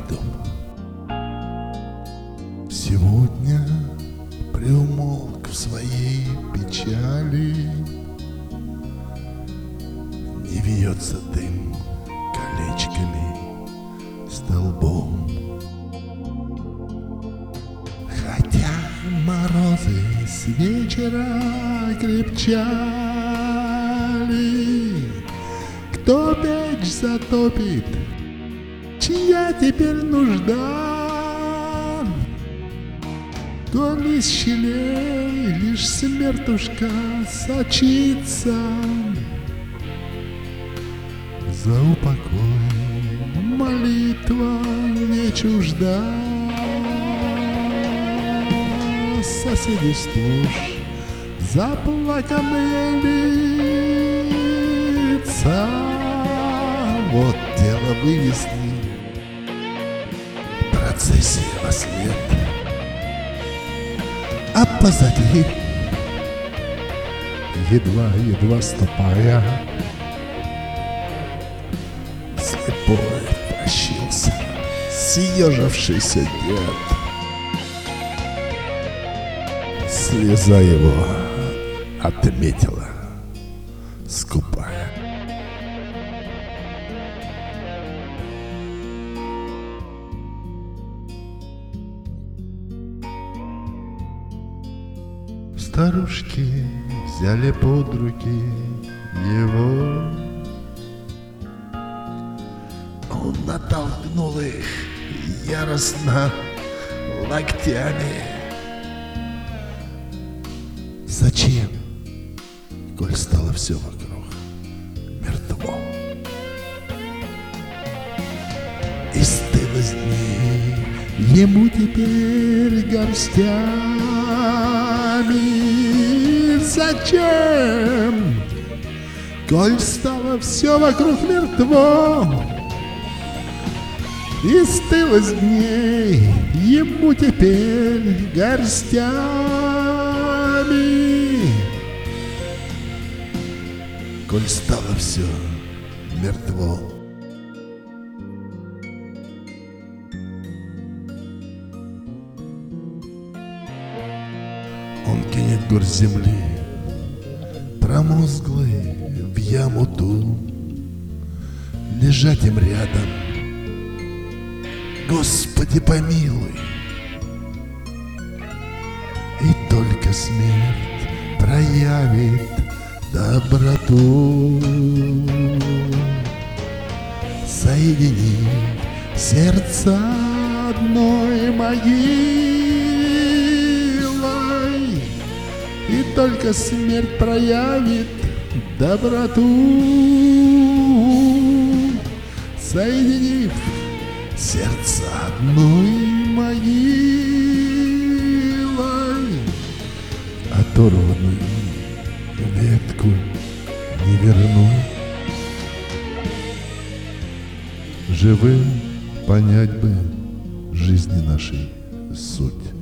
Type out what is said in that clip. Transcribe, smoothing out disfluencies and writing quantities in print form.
дом. Сегодня приумолк в своей печали, не вьется дым колечками столбом. Хотя морозы с вечера крепчали, кто печь затопит, чья теперь нужда? То из щелей лишь смертушка сочится, за упокой молитва не чужда. Соседи сплошь заплаканные лица, вот дело вывезли, процессия во след. А позади, едва ступая, слепой тащился съежившийся дед. Слеза его отметила скупая. Старушки взяли под руки его, он натолкнул их яростно локтями. Зачем, коль стало все вокруг мертво? И стыло с дней ему теперь горстями. Зачем, коль стало все вокруг мертво? И стыло с дней ему теперь горстями, коль стало все мертво. Он кинет горсть земли, промозглый, в яму ту, лежать им рядом. Господи, помилуй! И только смерть проявит доброту, соединив сердца одной могилой. И только смерть проявит доброту, соединив сердце одной могилой. Оторванную ветку не вернуть, живым понять бы жизни нашей суть.